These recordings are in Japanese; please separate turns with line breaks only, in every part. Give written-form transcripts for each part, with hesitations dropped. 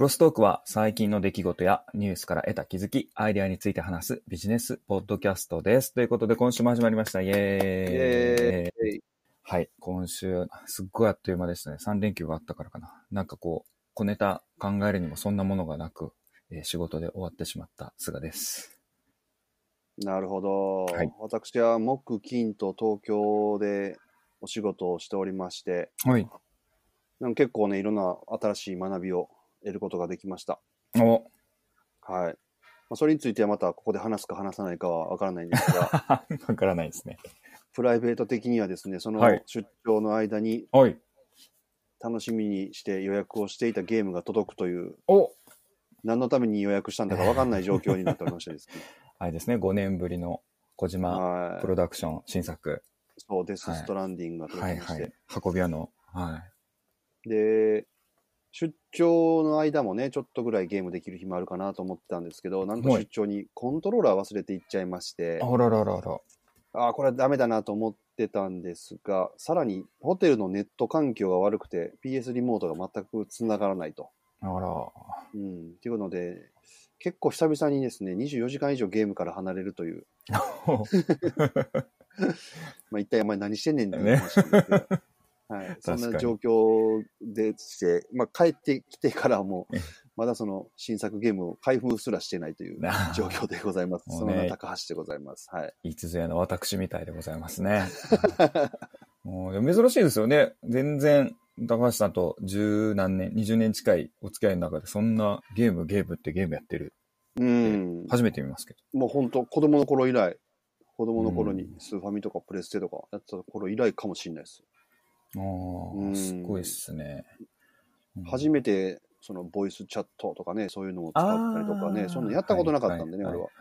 クロストークは最近の出来事やニュースから得た気づき、アイデアについて話すビジネスポッドキャストです。ということで今週も始まりました。イエーイ。はい、今週すっごいあっという間でしたね。3連休があったからかな。なんかこう、小ネタ考えるにもそんなものがなく、仕事で終わってしまった菅です。
なるほど、
はい、
私は木金と東京でお仕事をしておりまして、
はい、
結構ねいろんな新しい学びを得ることができました。
お、
はい。それについてはまたここで話すか話さないかはわからないんですが
わからないですね。
プライベート的にはですね、その出張の間に楽しみにして予約をしていたゲームが届くという、何のために予約したんだかわかんない状況になっておりましてですね
あれですね、5年ぶりの小島プロダクション新作。
そう、デスストランディングが届きまして。
運び屋の。はい。
で、出張の間もね、ちょっとぐらいゲームできる日もあるかなと思ってたんですけど、なんと出張にコントローラー忘れて行っちゃいまして、
あらららら。
これはダメだなと思ってたんですが、さらにホテルのネット環境が悪くて PS リモートが全く繋がらないと。
あら。
っていうので、結構久々にですね、24時間以上ゲームから離れるという。一体お前何してんねんって話なんですけど、はい、そんな状況でして、帰ってきてからも、まだその新作ゲームを開封すらしてないという状況でございます。その高橋でございます。はい。
いつぞやの私みたいでございますね。もう珍しいですよね。全然、高橋さんと10何年、20年近いお付き合いの中で、そんなゲームってゲームやってる。初めて見ますけど。
もう本当子供の頃にスーファミとかプレステとかやってた頃以来かもしれないです。
すごいっすね。
初めてそのボイスチャットとかね、そういうのを使ったりとかね、そんなやったことなかったんでね、俺は。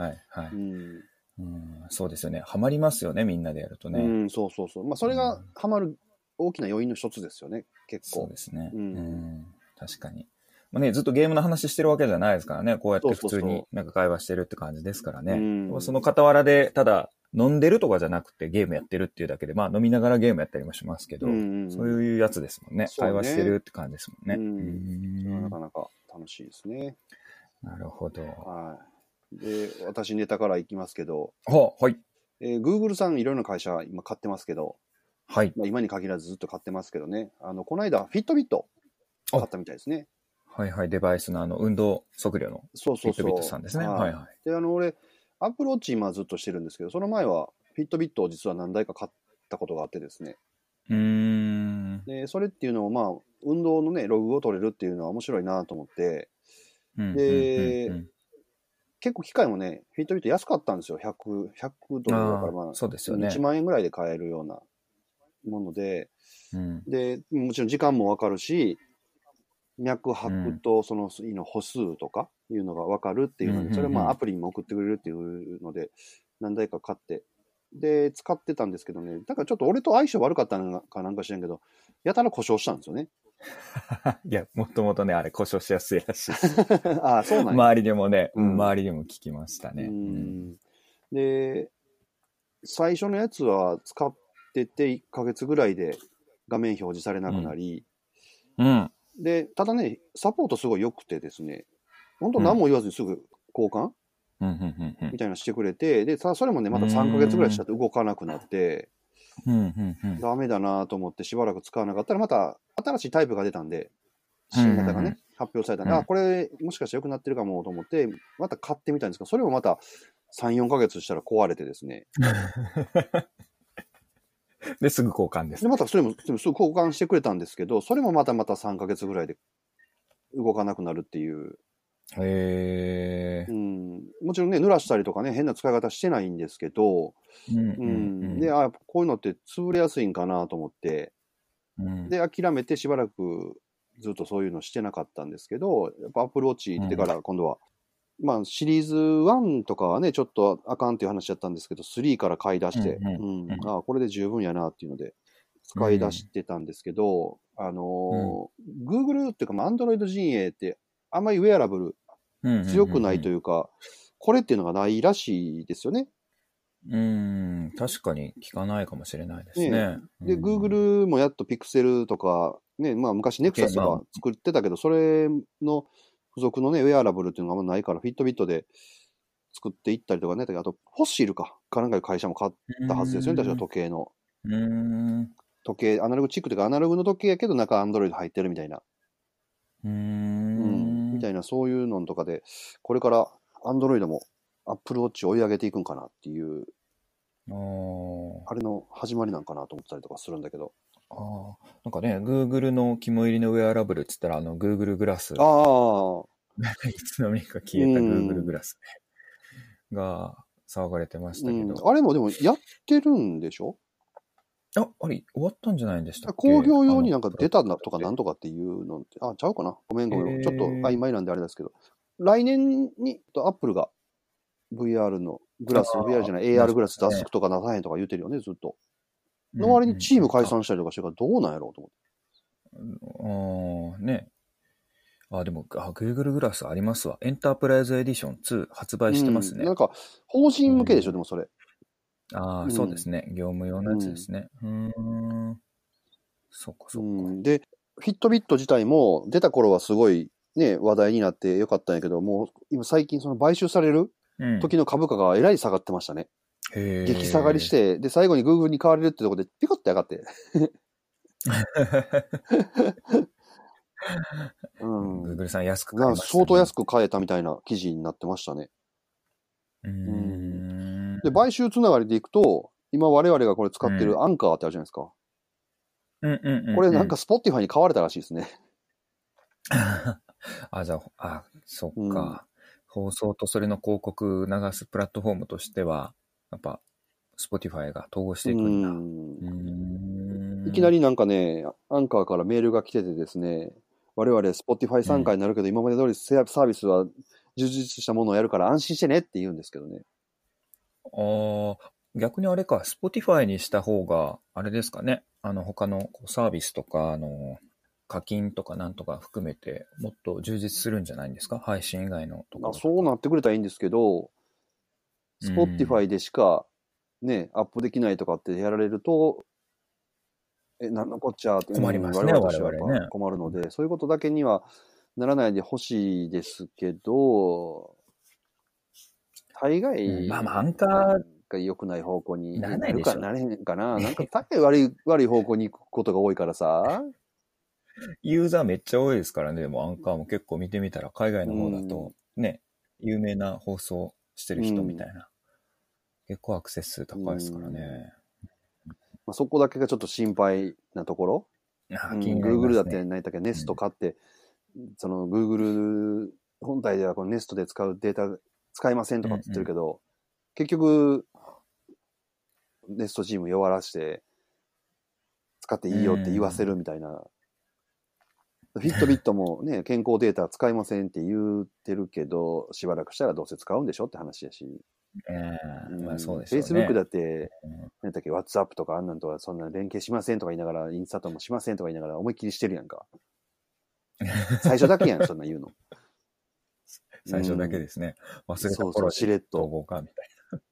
そうですよね。ハマりますよね、みんなでやるとね。
そう。それがハマる大きな要因の一つですよね、結構。
そうですね。確かに。ずっとゲームの話してるわけじゃないですからね。こうやって普通になんか会話してるって感じですからね。その傍らで、ただ飲んでるとかじゃなくてゲームやってるっていうだけで、飲みながらゲームやったりもしますけど、そういうやつですもんね。会話してるって感じですもんね。
なかなか楽しいですね。
なるほど。
で、私ネタからいきますけど、
はい。
Google さんいろいろな会社今買ってますけど、
はい。
今に限らずずっと買ってますけどね。この間、フィットビット買ったみたいですね。
はいはい。デバイスの運動測量のフィットビットさんですね。はいはい。
で、俺、アップルウォッチ今ずっとしてるんですけど、その前はフィットビットを実は何台か買ったことがあってですね。で、それっていうのを運動のね、ログを取れるっていうのは面白いなと思って、で、結構機械もね、フィットビット安かったんですよ。100ドルだから
そうですよね。
1万円ぐらいで買えるようなもので、で、もちろん時間もわかるし、脈拍とその歩数とかいうのが分かるっていうので、それをアプリにも送ってくれるっていうので、何台か買って、で、使ってたんですけどね、だからちょっと俺と相性悪かったのかなんか知らんけど、やたら故障したんですよね。
いや、もともとね、あれ故障しやすいらしい。
そうなんや。
周りでもね、周りでも聞きましたね。
で、最初のやつは使ってて1ヶ月ぐらいで画面表示されなくなり、で、ただね、サポートすごい良くてですね、本当何も言わずにすぐ交換みたいなしてくれて、で、それもね、また3ヶ月ぐらいしたら動かなくなって、ダメだなと思ってしばらく使わなかったら、また新しいタイプが出たんで、新型がね、発表されたんで、これもしかして良くなってるかもと思って、また買ってみたんですけど、それもまた3、4ヶ月したら壊れてですね。
で、すぐ交換です。
で、またそれもすぐ交換してくれたんですけど、それもまた3ヶ月ぐらいで動かなくなるっていう。もちろんね、濡らしたりとかね、変な使い方してないんですけど、で、こういうのって潰れやすいんかなと思って、で、諦めてしばらくずっとそういうのしてなかったんですけど、やっぱ Apple Watch 行ってから今度は、シリーズ1とかはね、ちょっとあかんっていう話だったんですけど、3から買い出して、これで十分やなっていうので、使い出してたんですけど、Google っていうか、Android 陣営って、あんまりウェアラブル強くないというか、これっていうのがないらしいですよね。
確かに聞かないかもしれないですね。
で、Google もやっと Pixel とか、ね、昔 Nexus とか作ってたけど、それの付属のね、ウェアラブルっていうのがあんまないから、フィットビットで作っていったりとかね、あと、フォッシルかなんかいう会社も買ったはずですよね、確か時計の。時計、アナログチックというか、アナログの時計やけど中アンドロイド入ってるみたいな。みたいな、そういうのとかで、これからアンドロイドもアップルウォッチを追い上げていくんかなっていう、あれの始まりなんかなと思ったりとかするんだけど。
なんかね、Google の肝入りのウェアラブルって言ったら、Google グラス。いつの間にか消えた Google グラスが騒がれてましたけど。
あれもでもやってるんでしょ？
あれ、終わったんじゃないんでしたっけ？
工業用になんか出たとかなんとかっていうのって、ちゃうかな？ごめん。ちょっと曖昧なんであれですけど。来年にアップルが VR のグラス、VR じゃない、AR グラス出すとか出さへんとか言ってるよね、ずっと。の割にチーム解散したりとかしてるからどうなんやろうと
思って。ね。でも、Google グラスありますわ。エンタープライズエディション2発売してますね。
なんか、法人向けでしょ、でもそれ。
そうですね。業務用のやつですね。そっか。
で、フィットビット自体も出た頃はすごいね、話題になってよかったんやけど、もう今最近その買収される時の株価がえらい下がってましたね。激下がりして、で、最後に Google に買われるってとこでピコって上がって。
Google さん安く買えましたね。
相当安く買えたみたいな記事になってましたね。で、買収つながりでいくと、今我々がこれ使ってるアンカーってあるじゃないですか。これなんか Spotify に買われたらしいですね。
そっか。放送とそれの広告流すプラットフォームとしては、やっぱ、Spotify が統合していくんだ。
いきなりなんかね、アンカーからメールが来ててですね、我々 Spotify 参加になるけど、今まで通りサービスは充実したものをやるから安心してねって言うんですけどね。
逆にあれか、Spotify にした方が、あれですかね。他のサービスとか、課金とかなんとか含めて、もっと充実するんじゃないんですか？配信以外のところ。
そうなってくれたらいいんですけど、Spotify でしかね、アップできないとかってやられると、なんのこっちゃって
困りますね、
我々ね。困るので、そういうことだけにはならないでほしいですけど、大概、
アンカー
が良くない方向に
なるか
なれへんかな。なんか大概悪い方向に行くことが多いからさ。
ユーザーめっちゃ多いですからね。でもアンカーも結構見てみたら、海外の方だとね、有名な放送してる人みたいな。結構アクセス数高いですからね。
そこだけがちょっと心配なところ。Google だって何だっけ、ネスト買って、その Google 本体ではこのネストで使うデータ使いませんとかって言ってるけど、結局、ネストチーム弱らして使っていいよって言わせるみたいな。フィットビットもね、健康データ使いませんって言ってるけど、しばらくしたらどうせ使うんでしょって話やし。
そうですよね。
Facebook だって、何だっけ、WhatsApp とかあんなんとはそんな連携しませんとか言いながら、インスタともしませんとか言いながら思いっきりしてるやんか。最初だけやん、そんな言うの。
最初だけですね。忘れた頃に
しれっと。
統合かみたい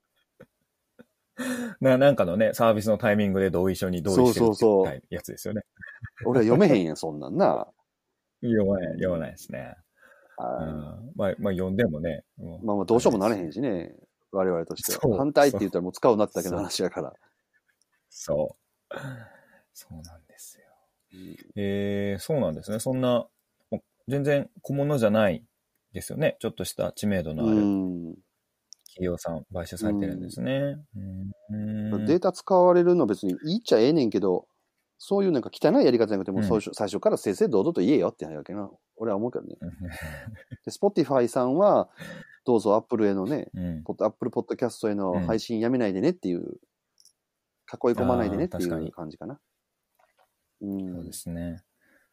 な。なんかのね、サービスのタイミングで同意書に同意してるってやつですよね。
俺は読めへんやん、そんなんな。
読まないですね。まあ読んでもね。
まあどうしようもなれへんしね。我々としては。反対って言ったらもう使うなっただけの話やから。
そうなんですよ。そうなんですね。そんな、全然小物じゃないですよね。ちょっとした知名度のある企業さん、買収されてるんですね。
データ使われるの別にいいっちゃええねんけど、そういうなんか汚いやり方じゃなくても、最初から正々堂々と言えよってやるわけな。俺は思うけどね。で、Spotify さんは、どうぞ Apple へのね、Apple Podcast への配信やめないでねっていう、囲い込まないでねっていう感じかな。
そうですね。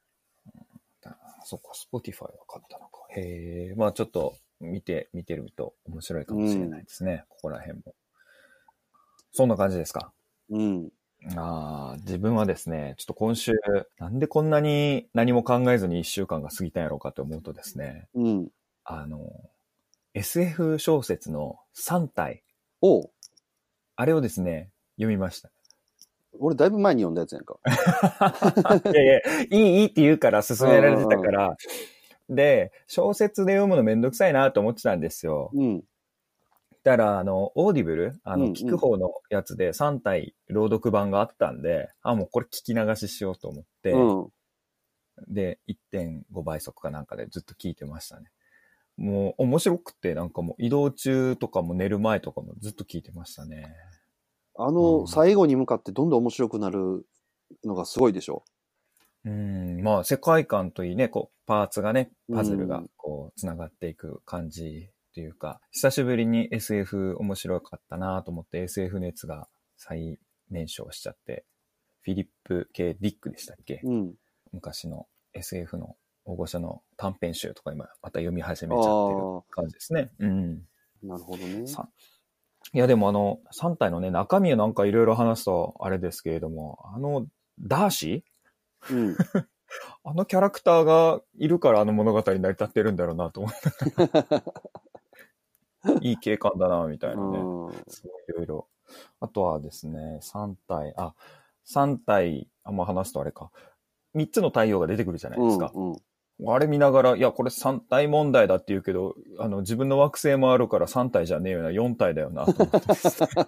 そっか、Spotify は買ったのか。まあちょっと見てると面白いかもしれないですね。ここら辺も。そんな感じですか。自分はですね、ちょっと今週、なんでこんなに何も考えずに1週間が過ぎたんやろうかと思うとですね、SF 小説の3体。あれをですね、読みました。
俺だいぶ前に読んだやつやんか。
いやいいって言うから勧められてたから、 で、小説で読むのめんどくさいなと思ってたんですよ。
うん。
だから、オーディブル、聞く方のやつで3体朗読版があったんで、もうこれ聞き流ししようと思って、で、1.5 倍速かなんかでずっと聞いてましたね。もう面白くて、なんかもう移動中とかも寝る前とかもずっと聞いてましたね。
最後に向かってどんどん面白くなるのがすごいでしょ。
まあ世界観といいね、こう、パーツがね、パズルがこう、繋がっていく感じっていうか、久しぶりに SF 面白かったなと思って SF 熱が再燃焼しちゃって、フィリップ・K・ディックでしたっけ、昔の SF の大御所の短編集とか今また読み始めちゃってる感じですね。
なるほどね。
いやでも3体のね、中身をなんかいろいろ話すとあれですけれども、ダーシーあのキャラクターがいるから物語に成り立ってるんだろうなと思っていい景観だなみたいなね、すごいいろいろ。あとはですね、3体話すとあれか、3つの太陽が出てくるじゃないですか。あれ見ながら、いやこれ3体問題だって言うけど、自分の惑星もあるから3体じゃねえよな、4体だよなと思ってですね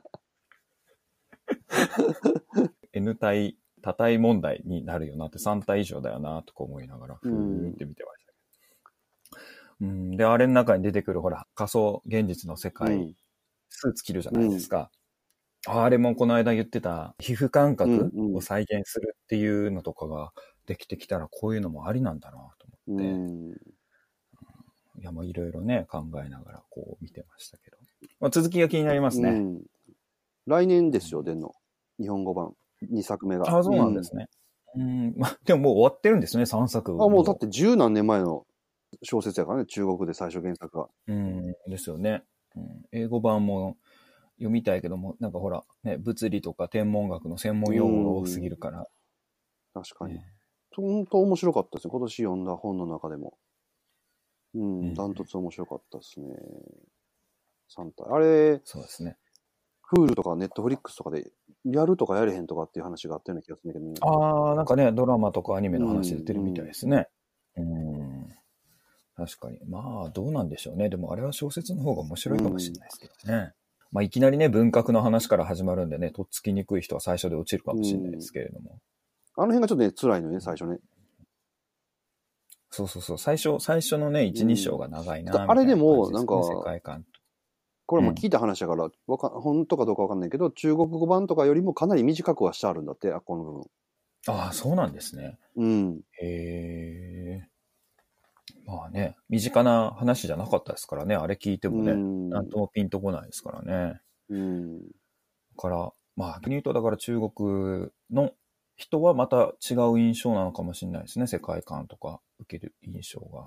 N 体多体問題になるよなって3体以上だよなとか思いながらふーって見てましたけど、であれの中に出てくるほら仮想現実の世界、スーツ着るじゃないですか、あれもこの間言ってた皮膚感覚を再現するっていうのとかができてきたらこういうのもありなんだなと思って、いやもういろいろね考えながらこう見てましたけど、まあ、続きが気になりますね。
来年ですよ、出んの日本語版2作目が。
そうなんですね。まあ、でももう終わってるんですね、3作。
もうだって10何年前の小説やからね、中国で最初原作が。
ですよね。英語版も読みたいけども、なんかほら、ね、物理とか天文学の専門用語が多すぎるから。
確かに。本当面白かったですね、今年読んだ本の中でも。ダントツ面白かったですね。3体。あれ、
そうですね。
フールとかネットフリックスとかでやるとかやれへんとかっていう話があったような気がするんだけどね。
なんかね、ドラマとかアニメの話出てるみたいですね。確かに。まあ、どうなんでしょうね。でもあれは小説の方が面白いかもしれないですけどね。まあ、いきなりね、文学の話から始まるんでね、とっつきにくい人は最初で落ちるかもしれないですけれども。
あの辺がちょっとね、辛いのね、最初ね。
そう。最初のね、1、2章が長いなみたいな、
あれでも、なんか、
世界観。
これも聞いた話だから、本当かどうかわかんないけど、中国語版とかよりもかなり短くはしてあるんだって、この部分。
そうなんですね。へえ。まあね、身近な話じゃなかったですからね、あれ聞いてもね、なんともピンとこないですからね。だから、まあ、逆に言うと、だから中国の人はまた違う印象なのかもしれないですね、世界観とか受ける印象が。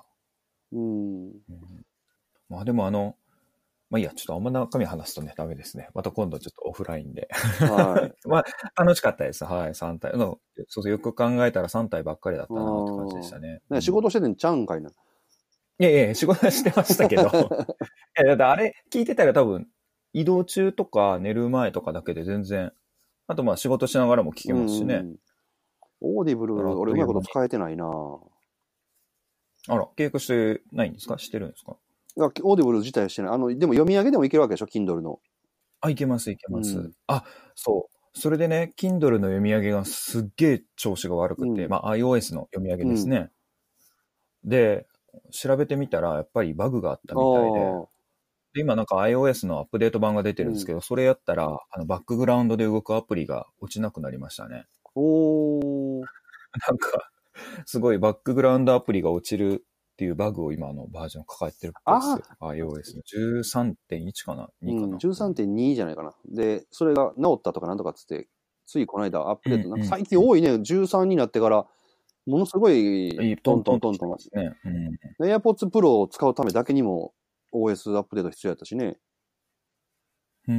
まあでもまあいいや、ちょっとあんま中身話すとね、ダメですね。また今度ちょっとオフラインで。まあ、楽しかったです。はい、3体。そう、よく考えたら3体ばっかりだったなって感じでしたね。
仕事しててんちゃうんかいな。
いや、仕事はしてましたけど。だってあれ聞いてたら多分、移動中とか寝る前とかだけで全然、あとまあ仕事しながらも聞けますしね。
オーディブル、俺うまいこと使えてないな。
あら、契約してないんですか？してるんですか？
オーディブル自体はしてない。でも読み上げでもいけるわけでしょ Kindle の。
いけます。そう。それでね、Kindle の読み上げがすっげえ調子が悪くて、まあ iOS の読み上げですね。で、調べてみたらやっぱりバグがあったみたいで、今なんか iOS のアップデート版が出てるんですけど、それやったらバックグラウンドで動くアプリが落ちなくなりましたね。なんか、すごいバックグラウンドアプリが落ちるっていうバグを今のバージョン抱えてるっぽいですよ。iOS の 13.1 かな ?2 かな、
13.2 じゃないかな。で、それが治ったとかなんとかっつって、ついこの間アップデート、なんか最近多いね、13になってから、ものすごい
トントンとしてますね。
AirPods Pro を使うためだけにも OS アップデート必要やったしね。
そう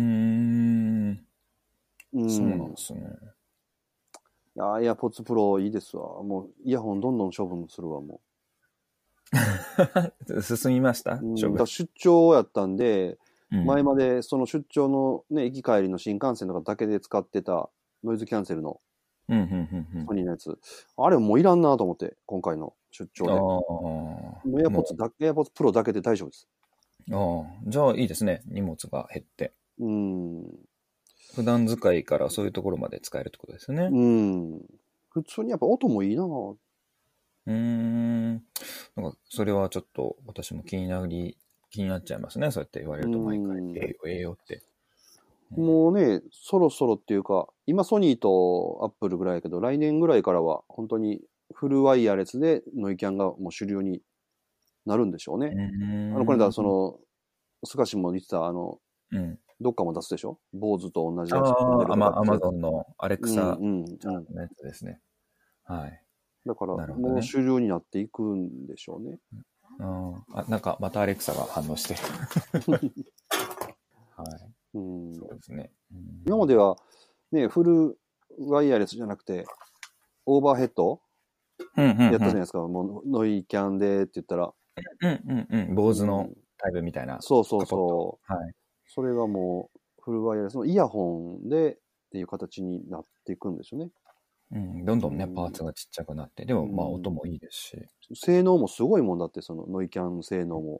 なんですね。
AirPods Pro いいですわ。もうイヤホンどんどん処分するわ、も
う。進みました
出張やったんで、前までその出張のね、行き帰りの新幹線とかだけで使ってたノイズキャンセルのソニーのやつ。あれもういらんなと思って、今回の出張で。もうエアポッツプロだけで大丈夫です。
じゃあいいですね。荷物が減って。普段使いからそういうところまで使えるってことですね。
普通にやっぱ音もいいな。
なんかそれはちょっと私も気になっちゃいますね。そうやって言われると毎回、ええよって。
もうね、そろそろっていうか、今ソニーとアップルぐらいやけど、来年ぐらいからは本当にフルワイヤレスでノイキャンがもう主流になるんでしょうね。これだ、スカシも言ってた、どっかも出すでしょ？坊主と同じやつ。
アマゾンのアレクサのやつですね。はい。
だから、もう主流になっていくんでしょうね。
なんか、またアレクサが反応してる。はい。そうですね。
今までは、ね、フルワイヤレスじゃなくて、オーバーヘッドやったじゃないですか。もう、ノイキャンでって言ったら。
坊主のタイプみたいな。
そう。はい。それがもう、フルワイヤレスのイヤホンでっていう形になっていくんですよね。
どんどんね、パーツがちっちゃくなって、でもまあ音もいいですし。
性能もすごいもんだって、そのノイキャン性能も。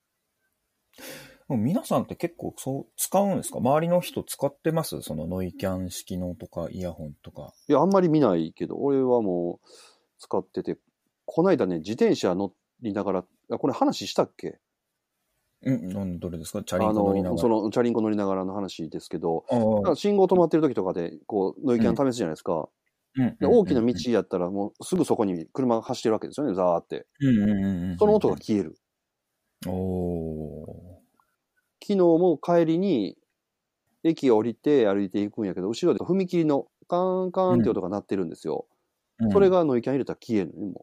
皆さんって結構そう使うんですか？周りの人使ってます？そのノイキャン式のとかイヤホンとか。
いや、あんまり見ないけど、俺はもう使ってて、こないだね、自転車乗りながら、これ話したっけ？
どれですか？チャリンコ乗りながら。
チャリンコ乗りながらの話ですけど、信号止まってる時とかで、こう、ノイキャン試すじゃないですか。大きな道やったら、もうすぐそこに車が走ってるわけですよね、ザーって。その音が消える。昨日も帰りに、駅を降りて歩いていくんやけど、後ろで踏切のカーンカーンって音が鳴ってるんですよ。それがノイキャン入れたら消えるのね、も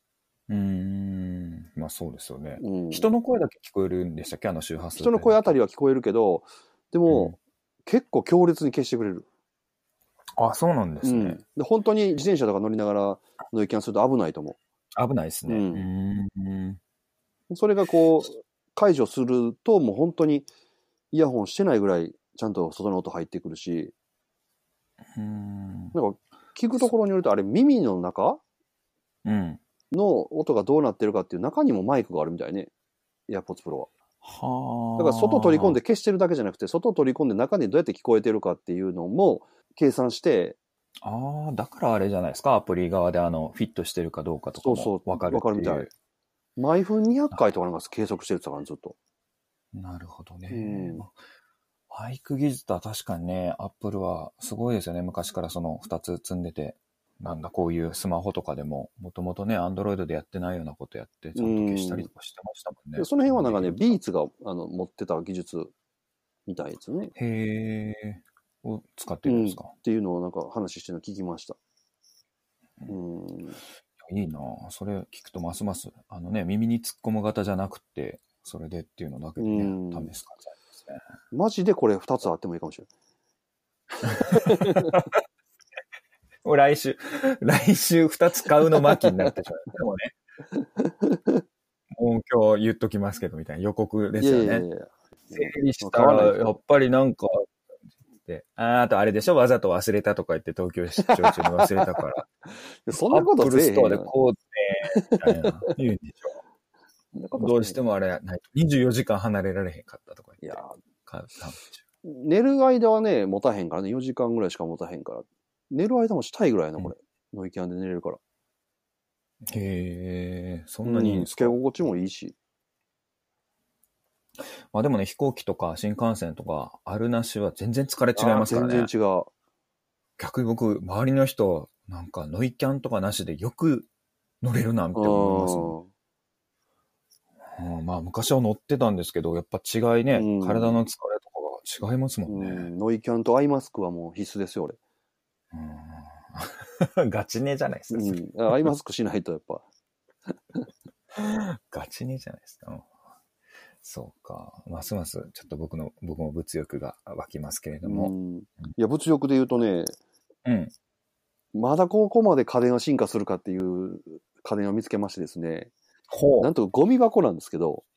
う。まあそうですよね。人の声だけ聞こえるんでしたっけ？周波数。
人の声あたりは聞こえるけど、でも、結構強烈に消してくれる。
そうなんですね。
で本当に自転車とか乗りながらノイキャンすると危ないと思
う。危ないですね。
それがこう、解除するともう本当にイヤホンしてないぐらいちゃんと外の音入ってくるし、なんか聞くところによるとあれ耳の中の音がどうなってるかっていう中にもマイクがあるみたいね。AirPods Pro は。だから外取り込んで消してるだけじゃなくて、外取り込んで中にどうやって聞こえてるかっていうのも計算して。
だからあれじゃないですか。アプリ側でフィットしてるかどうかとかも分かる
みたい。毎分200回とかなんか計測してるって言ったからずっと。
なるほどね。マイク技術は確かにね、アップルはすごいですよね。昔からその2つ積んでて。なんだ、こういうスマホとかでも、もともとね、アンドロイドでやってないようなことやって、ちゃんと消したりとかしてましたもんね。
その辺はなんかね、ビーツが持ってた技術みたいですね。
へえ。を使ってるんですか？
っていうのをなんか話してるの聞きました。
いいなぁ。それ聞くとますます、耳に突っ込む型じゃなくて、それでっていうのだけでね、試す感じありますね。
マジでこれ2つあってもいいかもしれない。
来週2つ買うの巻になってしまう。でもね。もう今日言っときますけど、みたいな予告ですよね。整理したら、やっぱりなんか、あとあれでしょ？わざと忘れたとか言って東京出張中に忘れたから。
そんなことせえへん。
アップルストアでこうって、みたいな言うんでしょ。どうしてもあれないと。24時間離れられへんかったとか言って。
寝る間はね、持たへんからね。4時間ぐらいしか持たへんから。寝る間もしたいぐらいな、これ。ノイキャンで寝れるから。
へえ、そんなにいいんですか？
つけ心地もいいし。
まあでもね、飛行機とか新幹線とか、あるなしは全然疲れ違いますからね。
全然違う。
逆に僕、周りの人、なんかノイキャンとかなしでよく乗れるなって思いますもん。まあ昔は乗ってたんですけど、やっぱ違いね、体の疲れとかが違いますもんね。
ノイキャンとアイマスクはもう必須ですよ、俺。
ガチネじゃないですか。
アイマスクしないとやっぱ。
ガチネじゃないですか。そうか。ますます、ちょっと僕も物欲が湧きますけれども。
いや、物欲で言うとね、まだここまで家電が進化するかっていう家電を見つけましてですね。なんとゴミ箱なんですけど。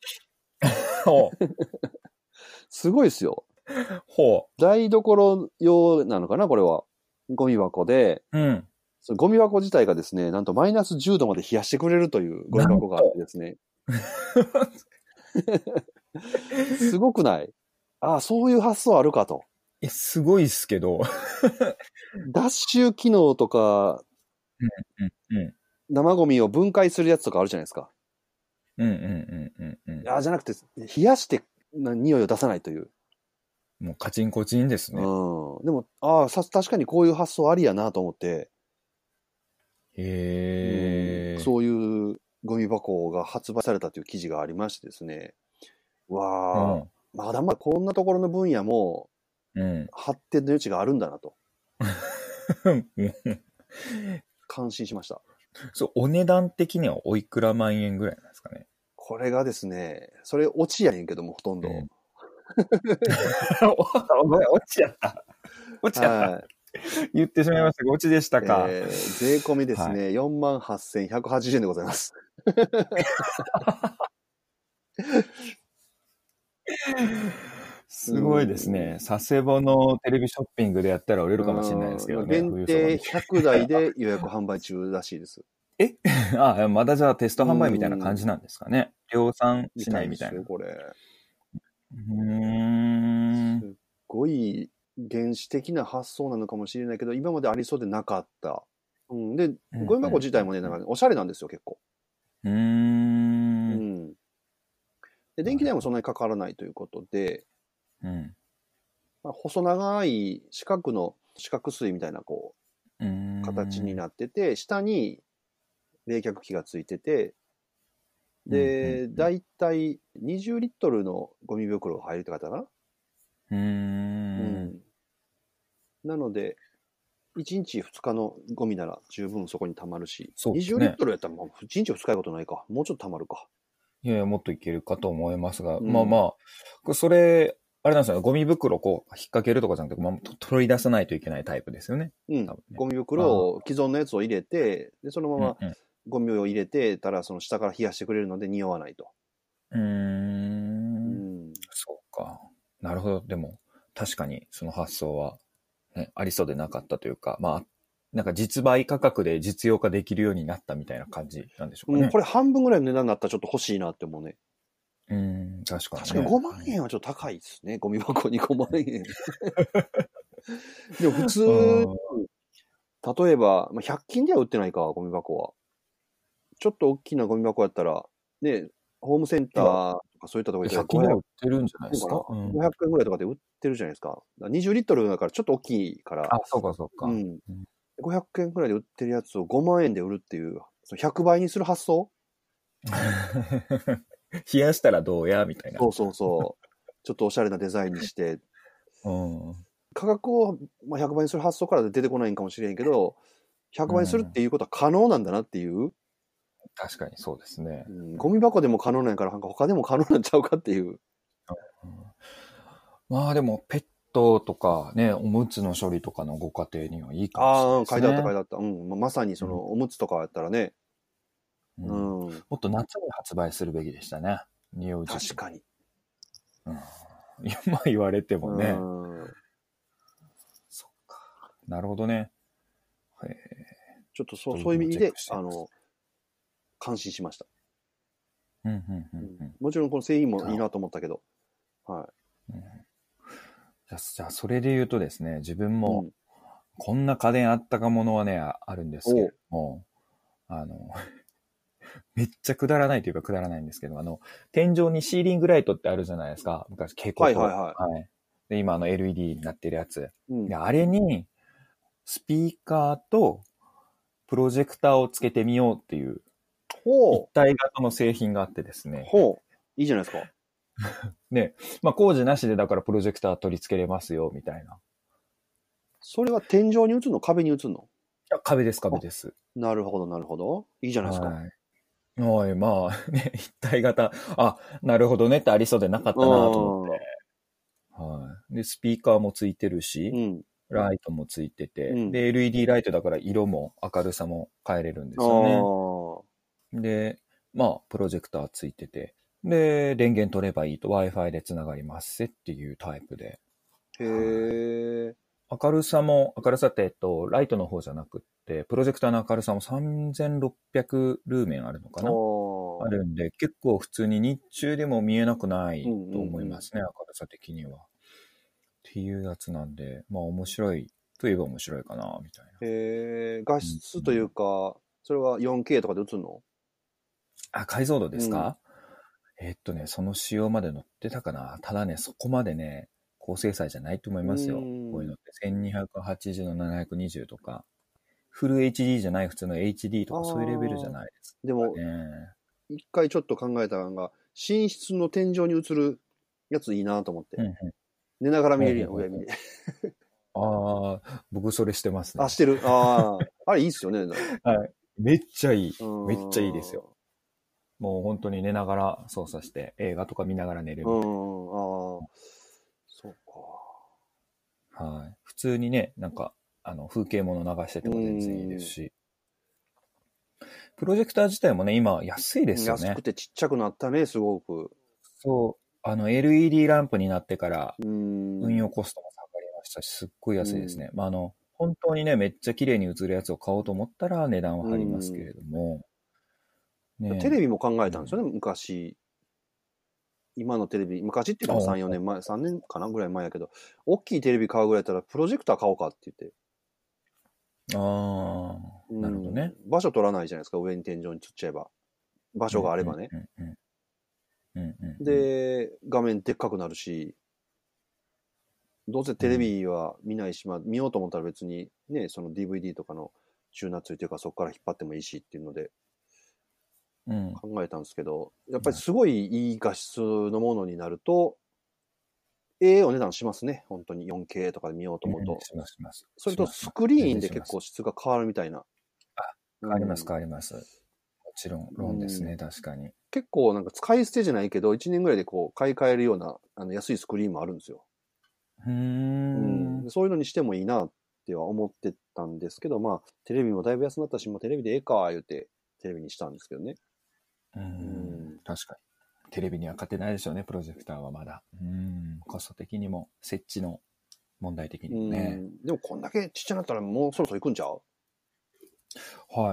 すごいですよ。台所用なのかな、これは。ゴミ箱で、 そのゴミ箱自体がですね、なんとマイナス10度まで冷やしてくれるというゴミ箱があってですね。すごくない？ああ、そういう発想あるかと。
すごいっすけど。
脱臭機能とか、生ゴミを分解するやつとかあるじゃないですか。じゃなくて、冷やして匂いを出さないという。
もうカチンコチンですね。
でも、確かにこういう発想ありやなと思って。そういうゴミ箱が発売されたという記事がありましてですね。まだまだこんなところの分野も、発展の余地があるんだなと。感心しました。
そう、お値段的にはおいくら万円ぐらいなんですかね。
これがですね、それオチやねんけども、ほとんど。
オチやった。オチやった。言ってしまいましたが、オチでしたか。
税込みですね、48,180円でございます。
すごいですね。佐世保のテレビショッピングでやったら売れるかもしれないですけどね。
限定100台で予約販売中らしいです。
まだじゃあテスト販売みたいな感じなんですかね。量産しないみたいな。
これ。すっごい原始的な発想なのかもしれないけど、今までありそうでなかった。で、ゴミ箱自体もね、なんかおしゃれなんですよ、結構。で、電気代もそんなにかからないということで、細長い四角錐みたいな形になってて、下に冷却器がついてて、で、だいたい20リットルのゴミ袋が入るって方かな。なので、1日2日のゴミなら十分そこに溜まるし、20リットルやったらもう1日2日いうことないか。もうちょっと溜まるか。
いや、もっといけるかと思いますが、それ、あれなんですよね、ゴミ袋を引っ掛けるとかじゃなくて、取り出さないといけないタイプですよね。
ゴミ袋を、既存のやつを入れて、で、そのままゴミを入れてたら、その下から冷やしてくれるので匂わないと。
そうか。なるほど。でも、確かにその発想は、ね、ありそうでなかったというか、なんか実売価格で実用化できるようになったみたいな感じなんでしょうかね。
これ半分ぐらいの値段になったらちょっと欲しいなって思うね。
確かに、ね。
確かに5万円はちょっと高いですね。ゴミ箱に5万円。でも普通、例えば、100均では売ってないか、ゴミ箱は。ちょっと大きなゴミ箱やったら、ね、ホームセンターとかそういったところで
100均では売ってるんじゃないですか。
500円ぐらいとかで売ってるじゃないですか。20リットルだからちょっと大きいから。
そうかそうか。
500円ぐらいで売ってるやつを5万円で売るっていう、100倍にする発想
冷やしたらどうやみたいな。
そう。ちょっとおしゃれなデザインにして。価格を100倍にする発想から出てこないんかもしれんけど、100倍にするっていうことは可能なんだなっていう。
確かにそうですね。
ゴミ箱でも可能なんやから、他でも可能なんちゃうかっていう。
でも、ペットとかね、おむつの処理とかのご家庭にはいいかもしれないですね。
書いてあった。まさにその、おむつとかやったらね。
もっと夏に発売するべきでしたね。匂う時期。
確かに。
今言われてもね。そっか。なるほどね。
ちょっとそういう意味で、感心しました。もちろんこの製品もいいなと思ったけど。
じゃあ、それで言うとですね、自分も、こんな家電あったかものはね、あるんですけども、めっちゃくだらないというかくだらないんですけど、天井にシーリングライトってあるじゃないですか。昔、蛍光灯。で、今、LED になってるやつ。で、あれに、スピーカーと、プロジェクターをつけてみようっていう、一体型の製品があってですね。
いいじゃないですか。
ね、工事なしでだからプロジェクター取り付けれますよ、みたいな。そ
れは天井に映るの？壁に映るの？
いや、壁です、壁です。
なるほど。いいじゃないですか。
ね、一体型、なるほどねってありそうでなかったなと思って。で、スピーカーもついてるし、ライトもついてて、で、LED ライトだから色も明るさも変えれるんですよね。で、プロジェクターついてて、で、電源取ればいいと Wi-Fi で繋がりますっていうタイプで。
へー。
明るさって、ライトの方じゃなくって、プロジェクターの明るさも3600ルーメンあるのかなあるんで、結構普通に日中でも見えなくないと思いますね、明るさ的には。っていうやつなんで、まあ面白いといえば面白いかな、みたいな。
画質というか、それは 4K とかで映るの？
解像度ですか？その仕様まで載ってたかな。ただね、そこまでね、高精細じゃないと思いますよ。こういうのって。1280の720とか、フル HD じゃない普通の HD とかそういうレベルじゃないです、
ね。でも、一回ちょっと考えたのが、寝室の天井に映るやついいなと思って。寝ながら見れるやん、上見て。
僕それしてますね。
してる。あれいいっすよね。
はい。めっちゃいい。めっちゃいいですよ。もう本当に寝ながら操作して映画とか見ながら寝るみたいな。
そう
か。はい。普通にね、なんか、風景もの流してても全然いいですし。プロジェクター自体もね、今安いですよね。
安くてちっちゃくなったね、すごく。
そう。LED ランプになってから、運用コストも下がりましたし、すっごい安いですね。まあ、本当にね、めっちゃ綺麗に映るやつを買おうと思ったら値段は張りますけれども。
テレビも考えたんですよね、昔。今のテレビ、昔っていうか3、4年前、3年かなぐらい前やけど、大きいテレビ買うぐらいだったら、プロジェクター買おうかって言って。
なるほどね。
場所取らないじゃないですか、上に天井につっちゃえば。場所があればね。で、画面でっかくなるし、どうせテレビは見ないし、見ようと思ったら別にね、その DVD とかのチューナーついてるからそこから引っ張ってもいいしっていうので、考えたんですけど、やっぱりすごいいい画質のものになると、お値段しますね。本当に 4K とかで見ようと思うと。
します。
それとスクリーンで結構質が変わるみたいな。
変わります。もちろん、ローンですね、確かに。
結構なんか使い捨てじゃないけど、1年ぐらいでこう買い替えるような安いスクリーンもあるんですよ。そういうのにしてもいいなっては思ってたんですけど、テレビもだいぶ安くなったし、テレビでええか言うてテレビにしたんですけどね。
確かに。テレビには勝てないでしょうね、プロジェクターはまだ。コスト的にも、設置の問題的にもね。
でもこんだけちっちゃなったらもうそろそろ行くんちゃう？
はい。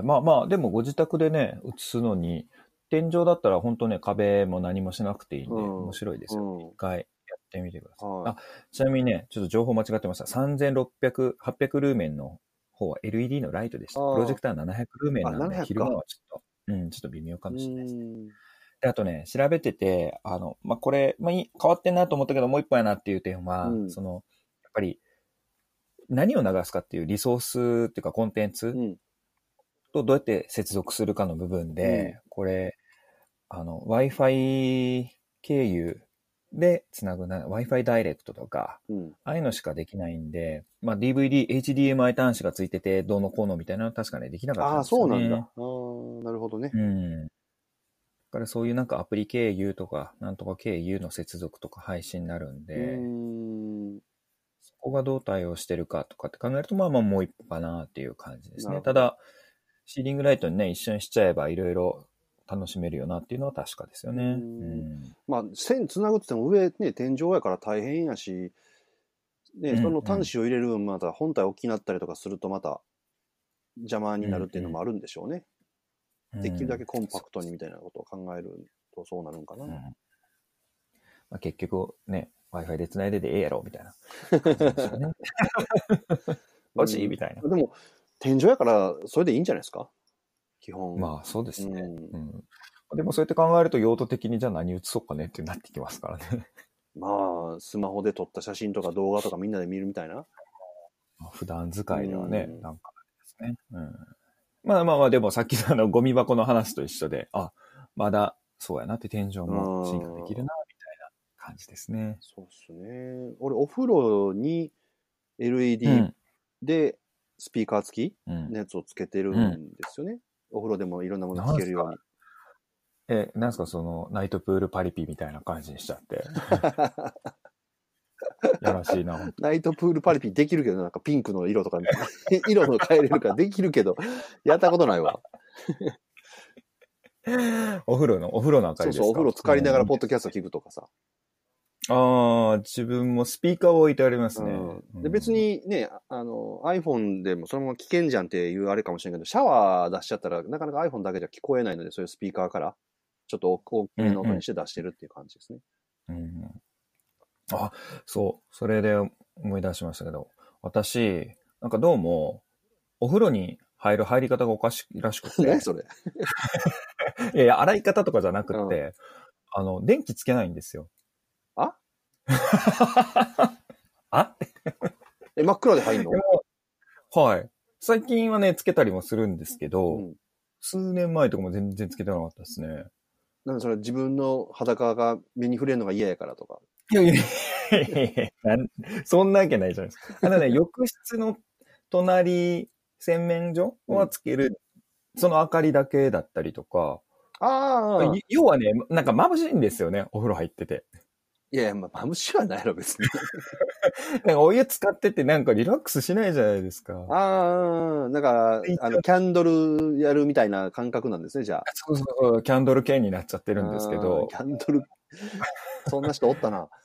でもご自宅でね、映すのに、天井だったら本当ね、壁も何もしなくていいんで、面白いですよ。一回やってみてください。ちなみにね、ちょっと情報間違ってました。3600、800ルーメンの方は LED のライトでした。プロジェクター700ルーメンなんで、昼間はちょっと微妙かもしれないですね。で、あとね、調べてて、これ、変わってんなと思ったけど、もう一本やなっていう点は、やっぱり、何を流すかっていうリソースっていうかコンテンツとどうやって接続するかの部分で、これ、Wi-Fi 経由でつなぐWi-Fi ダイレクトとか、ああいうのしかできないんで、DVD、HDMI 端子がついてて、どうのこうのみたいなのは確かね、できなかったんですよね。
そうなんだ。なるほどね。
だからそういうなんかアプリ経由とか、なんとか経由の接続とか配信になるんで、そこがどう対応してるかとかって考えると、もう一歩かなっていう感じですね。ただ、シーリングライトにね、一緒にしちゃえばいろいろ楽しめるよなっていうのは確かですよね。
線つなぐって言っても上ね、天井やから大変やし、ね、その端子を入れる分また本体大きくなったりとかするとまた邪魔になるっていうのもあるんでしょうね。できるだけコンパクトにみたいなことを考えるとそうなるんかな。
結局ね、Wi-Fi で繋いでてええやろみたいな感じですよね。欲しいみたいな。
でも、天井やからそれでいいんじゃないですか？基本。
そうですね。でもそうやって考えると用途的にじゃあ何写そうかねってなってきますからね。
スマホで撮った写真とか動画とかみんなで見るみたいな。
普段使いではね、なんかですね。でもさっきのゴミ箱の話と一緒で、まだそうやなって天井も進化できるな、みたいな感じですね。
そうっすね。俺、お風呂に LED でスピーカー付きのやつをつけてるんですよね。お風呂でもいろんなもの聞けるように。
なんすかその、ナイトプールパリピみたいな感じにしちゃって。やらしいな。
ナイトプールパリピできるけど、なんかピンクの色とか、色の変えれるからできるけど、やったことないわ。
お風呂の明かりですか？
そう、お風呂浸かりながらポッドキャスト聞くとかさ。
ああ、自分もスピーカーを置いてありますね。
で、別にね、iPhone でもそのまま聞けんじゃんっていうあれかもしれんけど、シャワー出しちゃったらなかなか iPhone だけじゃ聞こえないので、そういうスピーカーからちょっと大きめの音にして出してるっていう感じですね。
あ、そう。それで思い出しましたけど、私、なんかどうも、お風呂に入り方がおかしいらしくて。
何それ
いや、洗い方とかじゃなくて、電気つけないんですよ。
あ
あ
真っ暗で入んの？
はい。最近はね、つけたりもするんですけど、数年前とかも全然つけてなかったですね。
なんでそれ自分の裸が目に触れるのが嫌やからとか。
いやいやそんなわけないじゃないですか。ね、浴室の隣、洗面所はつける、その明かりだけだったりとか、要はね、なんか眩しいんですよね、お風呂入ってて。
いやいや、まあ、眩しはないやろ、別に。
なんかお湯使っててなんかリラックスしないじゃないですか。
なんか、キャンドルやるみたいな感覚なんですね、じゃあ。
そうそう、キャンドル系になっちゃってるんですけど。
キャンドル、そんな人おったな。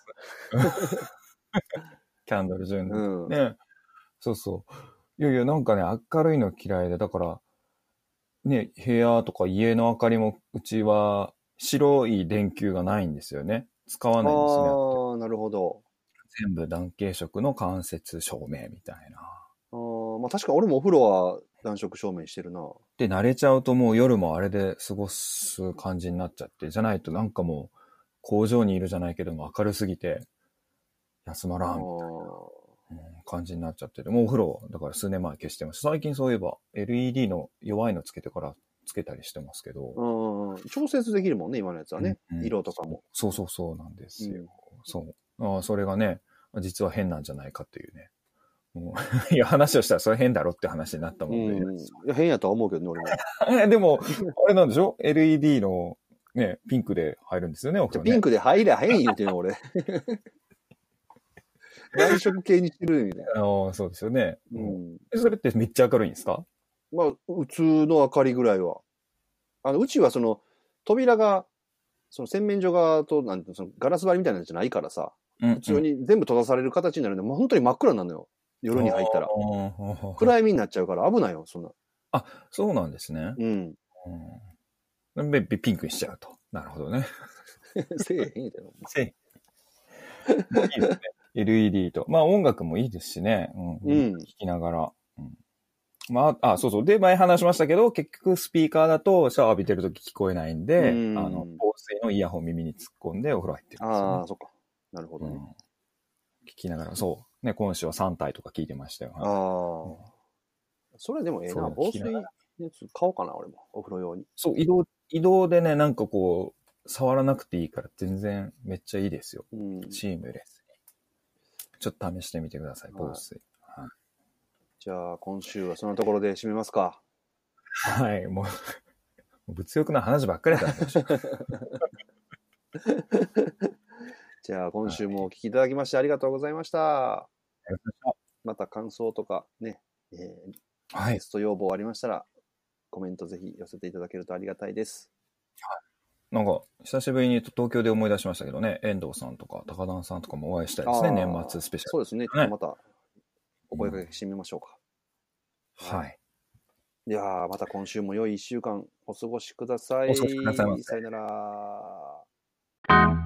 キャンドル順に。ね。そうそう。いやいや、なんかね、明るいの嫌いで、だから、ね、部屋とか家の明かりも、うちは白い電球がないんですよね。使わないんですね。
ああ、なるほど。
全部暖系色の間接照明みたいな。
まあ確か俺もお風呂は暖色照明してるな。
で、慣れちゃうともう夜もあれで過ごす感じになっちゃって、じゃないとなんかもう工場にいるじゃないけども明るすぎて休まらんみたいな、感じになっちゃってて、もうお風呂だから数年前消してました。最近そういえば LED の弱いのつけてからつけたりしてますけど。
調節できるもんね、今のやつはね。色とかも。
そうなんですよ。それがね、実は変なんじゃないかっていうね。いや、話をしたらそれ変だろって話になったもんで。
いや、変やとは思うけどね、
俺も。でも、あれなんでしょ ?LED のね、ピンクで入るんですよね、お風呂ね。
ピンクで入りゃ変言うてんの、俺。暖色系にしてるみたいな。
そうですよね。それってめっちゃ明るいんですか？
まあ、普通の明かりぐらいは。うちはその、扉が、その洗面所側と、なんてそのガラス張りみたいなやつじゃないからさ、普通に全部閉ざされる形になるんで、もう本当に真っ暗になるのよ。夜に入ったら。暗闇になっちゃうから危ないよ、そんな。
あ、そうなんですね。ピンクにしちゃうと。なるほどね。
せえへんだよ。
いいですね。LED と。まあ音楽もいいですしね。聞きながら。まあ、そうそう。で、前話しましたけど、結局スピーカーだとシャワー浴びてるとき聞こえないんで、防水のイヤホン耳に突っ込んでお風呂入ってるんですよ、ね。
そっか。なるほどね。
聞きながら、そう。ね、今週は3体とか聞いてましたよ。
それでもええな。防水のやつ買おうかな、俺も。お風呂用に。
そう、移動でね、なんかこう、触らなくていいから全然めっちゃいいですよ。シームレスに。ちょっと試してみてください、防水。
じゃあ、今週はそのところで締めますか。
はい、もう、物欲な話ばっかりだったでしょ。
じゃあ、今週もお聞きいただきましてありがとうございました。また感想とかね、ゲスト要望ありましたら、コメントぜひ寄せていただけるとありがたいです。
なんか、久しぶりに東京で思い出しましたけどね、遠藤さんとか高田さんとかもお会いしたいですね、年末スペシャル。
そうですね。ちょっとまたお声掛けしてみましょうか。
はい。
いやー、また今週も良い1週間お過ごしください。
お過ごしくださいませ。
さよなら。